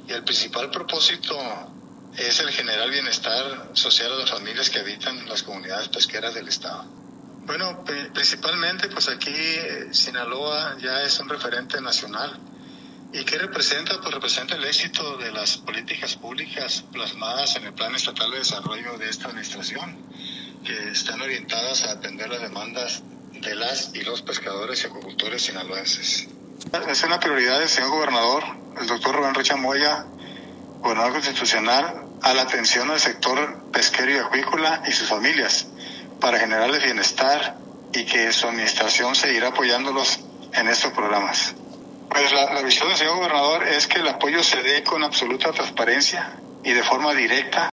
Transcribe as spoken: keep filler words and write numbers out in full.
y el principal propósito es el generar bienestar social a las familias que habitan las comunidades pesqueras del estado. Bueno, principalmente pues aquí Sinaloa ya es un referente nacional. ¿Y qué representa? Pues representa el éxito de las políticas públicas plasmadas en el Plan Estatal de Desarrollo de esta administración, que están orientadas a atender las demandas de las y los pescadores y acuicultores sinaloenses. Es una prioridad del señor gobernador, el doctor Rubén Rocha Moya, gobernador constitucional, a la atención al sector pesquero y acuícola y sus familias, para generarles bienestar y que su administración seguirá apoyándolos en estos programas. Pues la, la visión del señor gobernador es que el apoyo se dé con absoluta transparencia y de forma directa